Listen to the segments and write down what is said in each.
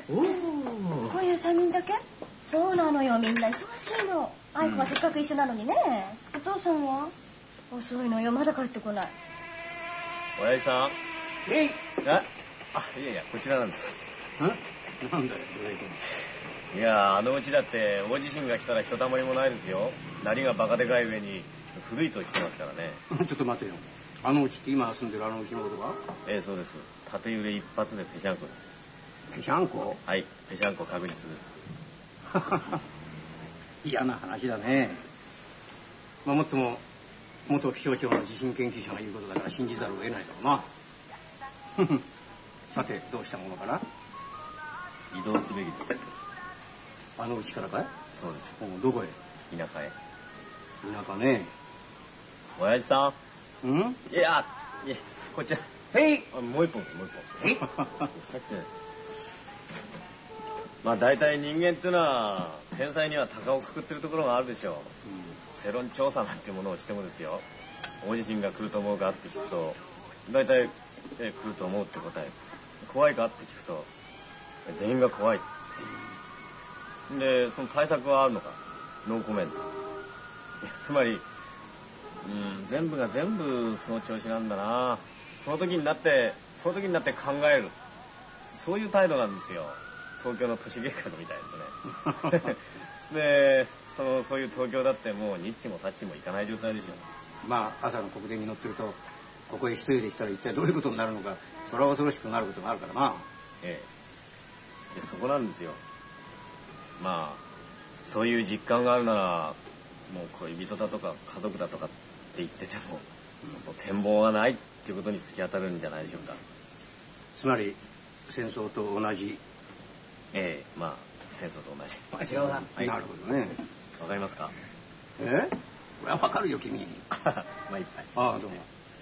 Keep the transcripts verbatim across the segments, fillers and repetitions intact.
おお。 こういう三人だけ？そうなのよ、みんな忙しいの。愛子はせっかく一緒なのにね。お父さんは遅いのよ、まだ帰ってこない。 親父さん。 えい。 あ、あ、いやいや、こちらなんです。 ん？なんだよ、どういうこと？ いや、あのうちだって大地震が来たらひとたまりもないですよ。鳴りがバカでかい上に古いと言ってますからね。 ちょっと待てよ。あのうちって今住んでるあのうちのことか？ ええ、そうです。縦揺れ一発でペシャンコです。 ペシャンコ？ はい、ペシャンコ確実です。 嫌な話だね。まあもっとも元気象庁の地震研究者が言うことだから信じざるを得ないだろうな。さてどうしたものかな？ 移動すべきです。 あのうちからかい？ そうです。 どこへ？ 田舎へ。 田舎ね。 親父さん？ん？ いや、いや、こっち。 へい。 あ、もう一本、もう一本。 え？ まあ大体人間っていうのは天才には鷹をくくってるところがあるでしょう、うん、世論調査なんていうものをしてもですよ、大地震が来ると思うかって聞くと大体え来ると思うって答え、怖いかって聞くと全員が怖いっていう。でその対策はあるのか、ノーコメント。つまり、うん、全部が全部その調子なんだな、その時になってその時になって考える、そういう態度なんですよ、東京の都市計画みたいですね。でそのそういう東京だってもうニッチもサッチもいかない状態でしょ。 まあ朝の国電に乗ってるとここへ一人で来たら一体どういうことになるのか、それは恐ろしくなることがあるからな。 ええ、でそこなんですよ。まあそういう実感があるならもう恋人だとか家族だとかって言ってても、うん、その展望がないっていうことに突き当たるんじゃないでしょうか。 つまり戦争と同じ。 ええ、まあ戦争と同じ。 まあ、違うな、はい、なるほどね。 わかりますか？ え？これはわかるよ君。 まあいっぱい。 ああどうも。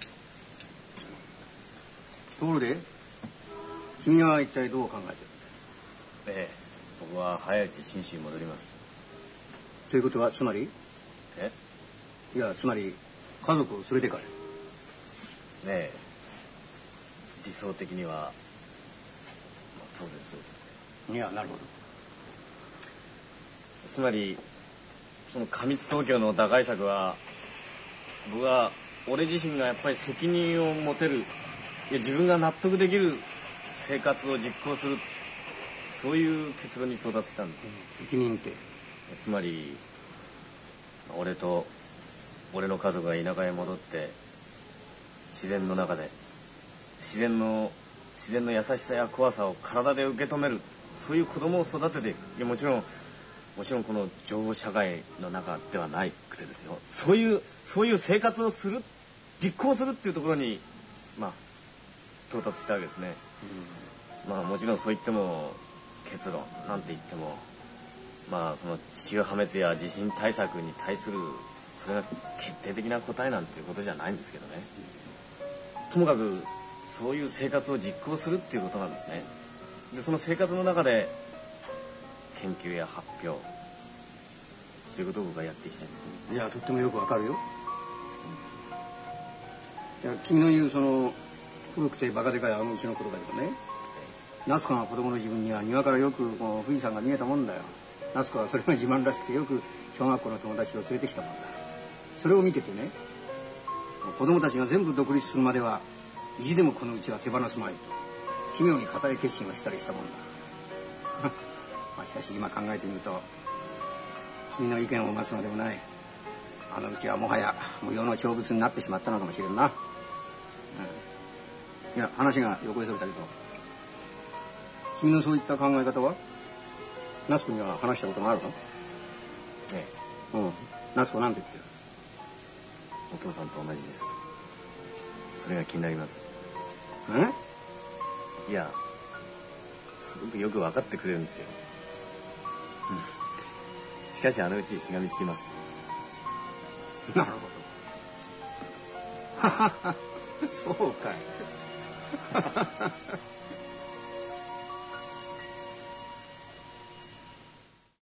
ところで君は一体どう考えてるんだ？ ええ、僕は早いうち信州に戻ります。 ということはつまり？ え？ いやつまり家族を連れてかれ。 ええ、理想的には、まあ、当然そうですね。 いやなるほど。 つまりその過密東京の打開策は、僕は俺自身がやっぱり責任を持てる、いや自分が納得できる生活を実行する、そういう結論に到達したんです、 うん、責任ってつまり俺と俺の家族が田舎へ戻って自然の中で自然の自然の優しさや怖さを体で受け止める、そういう子供を育てていく。いやもちろんもちろんこの情報社会の中ではなくてですよ、そういうそういう生活をする、実行するっていうところにまあ到達したわけですね、うん、まあもちろんそう言っても結論なんて言ってもまあその地球破滅や地震対策に対するそれが決定的な答えなんていうことじゃないんですけどね、ともかくそういう生活を実行するっていうことなんですね。でその生活の中で研究や発表、そういうことを僕はやっていきたい。 いやとってもよくわかるよ、うん、いや君の言うその古くてバカでかいあのうちのことだけどね、夏子が子供の自分には庭からよくこう富士山が見えたもんだよ。夏子はそれが自慢らしくてよく小学校の友達を連れてきたもんだ。それを見ててね、子供たちが全部独立するまでは意地でもこのうちは手放すまいと奇妙に固い決心をしたりしたもんだ。まあ、しかし今考えてみると君の意見を待つのでもない、あのうちはもはや無用の長物になってしまったのかもしれんな、うん、いや話が横へそれたけど君のそういった考え方は夏子には話したことがあるの？ ええ、うん、夏子なんて言ってる？ お父さんと同じです。それが気になります。 え？ いやすごくよく分かってくれるんですよ。しかしあのうちしがみつきます。 なるほど。そうかい。